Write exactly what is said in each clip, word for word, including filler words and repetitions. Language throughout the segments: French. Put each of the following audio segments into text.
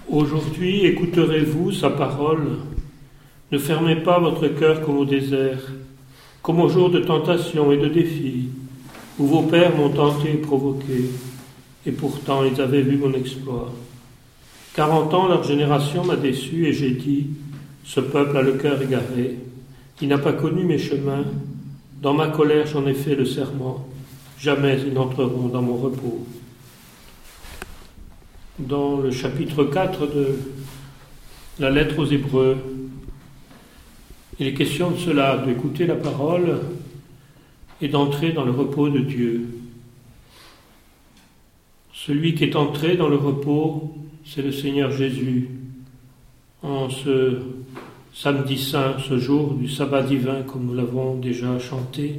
Aujourd'hui, écouterez-vous sa parole. Ne fermez pas votre cœur comme au désert, comme au jour de tentation et de défi, où vos pères m'ont tenté et provoqué, et pourtant ils avaient vu mon exploit. Quarante ans, leur génération m'a déçu, et j'ai dit, ce peuple a le cœur égaré, il n'a pas connu mes chemins. Dans ma colère, j'en ai fait le serment, jamais ils n'entreront dans mon repos. Dans le chapitre quatre de la lettre aux Hébreux, il est question de cela, d'écouter la parole et d'entrer dans le repos de Dieu. Celui qui est entré dans le repos, c'est le Seigneur Jésus. En ce samedi saint, ce jour du sabbat divin, comme nous l'avons déjà chanté,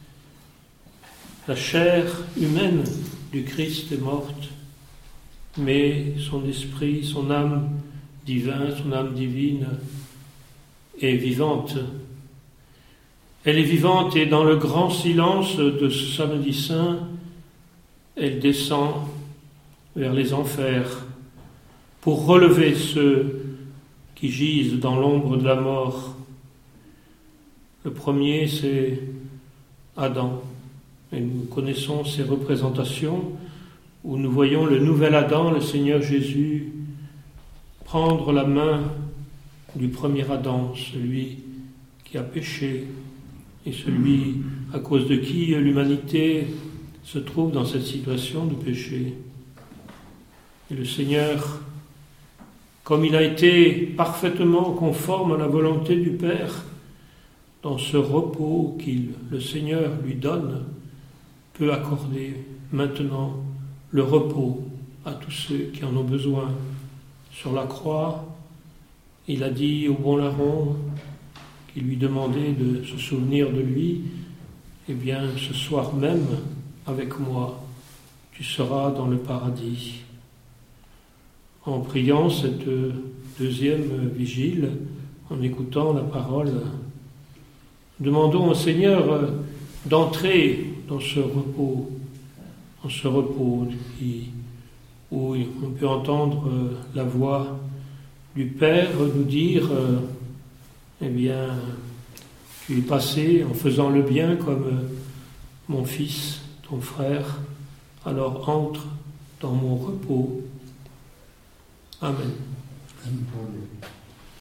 la chair humaine du Christ est morte, mais son esprit, son âme divine, son âme divine est vivante. Elle est vivante et dans le grand silence de ce samedi saint, elle descend vers les enfers pour relever ceux qui gisent dans l'ombre de la mort. Le premier, c'est Adam. Et nous connaissons ces représentations où nous voyons le nouvel Adam, le Seigneur Jésus, prendre la main du premier Adam, celui qui a péché et celui à cause de qui l'humanité se trouve dans cette situation de péché. Et le Seigneur, comme il a été parfaitement conforme à la volonté du Père, dans ce repos qu'il, le Seigneur, lui donne, peut accorder maintenant le repos à tous ceux qui en ont besoin. Sur la croix, il a dit au bon larron qui lui demandait de se souvenir de lui, eh bien, ce soir même, avec moi, tu seras dans le paradis. En priant cette deuxième vigile, en écoutant la parole, demandons au Seigneur d'entrer dans ce repos, dans ce repos qui, où on peut entendre la voix du Père nous dire euh, eh bien, tu es passé en faisant le bien comme mon fils, ton frère, alors entre dans mon repos. Amen. Amen.